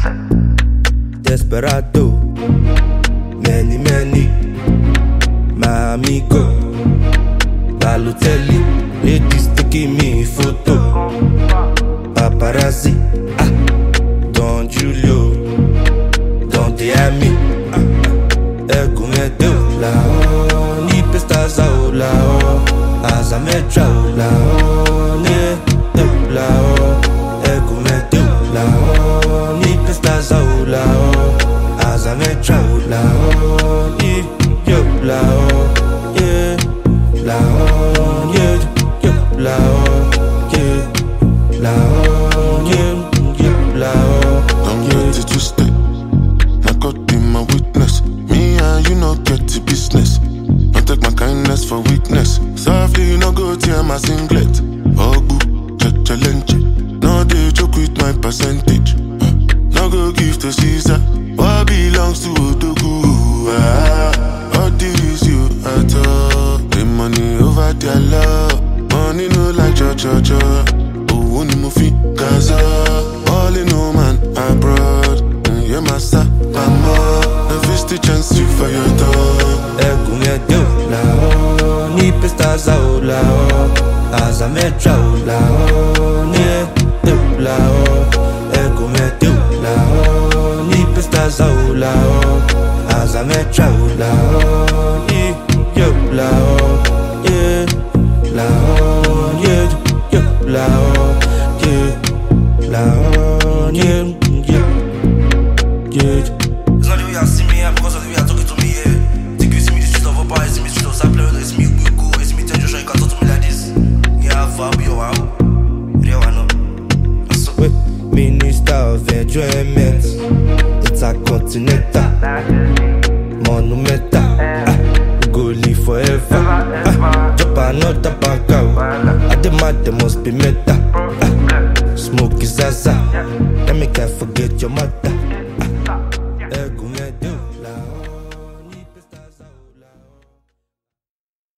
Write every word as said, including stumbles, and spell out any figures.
Desperado, many, many, my amigo, Balotelli, ladies taking me photo, paparazzi, ah, Don Julio, Don Diami, ah, Ego me deu la o, ni pestas a o la o, asa me trao la o, ne deu la o, Ego me deu la o, ni pestas a o la o, asa me trao la o, ni yo la o, yeah, la o, yeah, yeah, la o, yeah, la o, yeah, yeah, la o. Don't get it twisted. My God be my witness. Me and you no get the business. Don't take my kindness for weakness. Softly you no go tear my singlet. Ogu, challenge. No they joke with my percentage. Uh, no go give to Caesar. What belongs to Odogu? Ah, all this you at all. The money over their love. Money no like cho cho cho. Oh, ni mo fi Gaza. All in no man abroad. Yeah, master, mama. The first chance you for your dog. Ego me deu la o, ni pestas a o la o, asa me trao la o, ne deu la o. Ego me deu la o, ni pestas a o la o, asa me trao la o, ni yo la o, yeah, la o, yeah, yeah, la o, yeah, la o, yeah, yeah, yeah. It's not the way I see me, because of the way I talk it to me, yeah. Think you see me the streets of Opa, you see me the streets of Sapler, you see me Buko, you see me tell Joshua, you can talk to me like this. Yeah, I'll be your wow. Real one, so Wait, Minister of Enjoyment, it's a continental, monumental, ah, we go live forever, ah, drop another bank out, I demand there must be meta, ah, smoke is zaza, let me can't forget your mother.